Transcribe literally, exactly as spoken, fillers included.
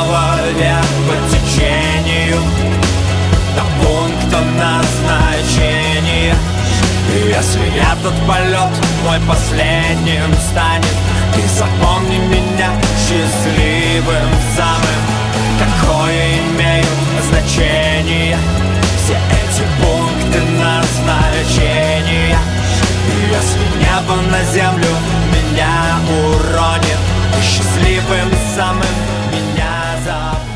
снова вверх по течению до пункта назначения. И если этот полет мой последним станет, ты запомни меня счастливым самым. Какое имеют значение все эти пункты назначения? И если небо на землю меня уронит, ты счастливым самым меня запомни.